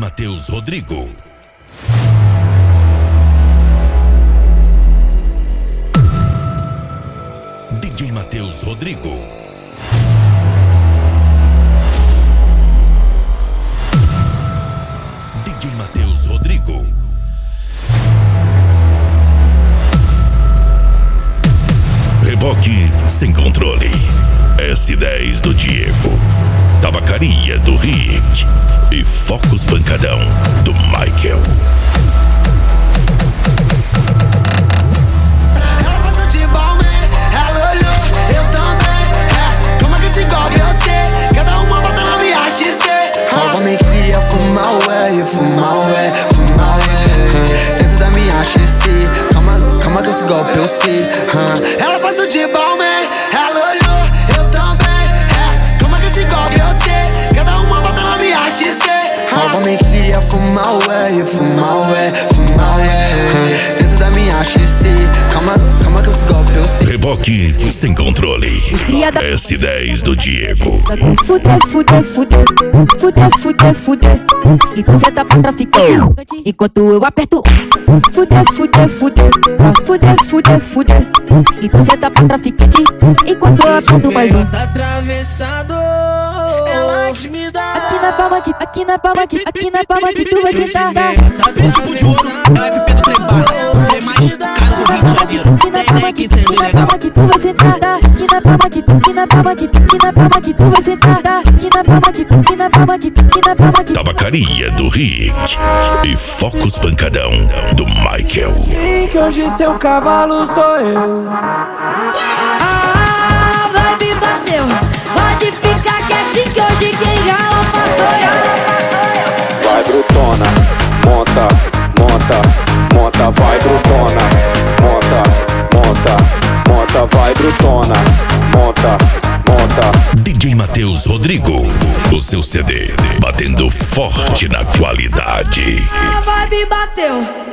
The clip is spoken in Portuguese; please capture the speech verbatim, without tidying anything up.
Matheus Rodrigo. D J Matheus Rodrigo. D J Matheus Rodrigo. Reboque sem controle. S dez do Diego. Tabacaria do Rick. E Focus Pancadão do Michael. Ela passou de balmain, ela olhou, eu também. É, toma que esse golpe eu sei. Cada uma bota na minha X C. Ela me queria fumar, ué, fumar, ué, fumar, ué. Dentro da minha X C. Calma, calma que esse golpe eu sei. Ela passou de balmain, ela olhou, eu também. É, toma que esse golpe eu sei. Cada uma bota na minha X C. Ela me queria fumar, ué, fumar, ué, fumar, ué. Dentro da minha X C. Calma, calma que esse golpe eu sei. Reboque sem controle. S dez do Diego. Fuder, fuder, fuder. Fuder, fuder, fuder. Então cê tá pra traficante enquanto eu aperto. Fuder, fuder, fuder. Fuder, fuder, fuder. Então cê tá pra traficante enquanto eu aperto mais um. Tá atravessado, ela que me dá. Aqui na palma, aqui, aqui na palma, aqui, aqui na palma que tu vai sentar. Tá tipo de ouro, é o F P do trem bala. O trem mais caro do Rio de Janeiro. Aqui na palma, aqui, aqui na palma que tu vai sentar. Aqui na palma, aqui, aqui na palma, aqui, aqui na palma que tu vai sentar. Aqui na palma, aqui, aqui na palma, aqui, aqui na palma que. Tabacaria do Rick. E Focus Pancadão do Michael. E que hoje seu cavalo sou eu. Ah, vai me bateu. Pode ficar quietinho que hoje quem rala passou eu. Vai brutona, monta, monta, monta, vai brutona, monta, monta, monta, vai brutona, monta, monta. D J Matheus Rodrigo. O seu C D batendo forte na qualidade. A vibe bateu.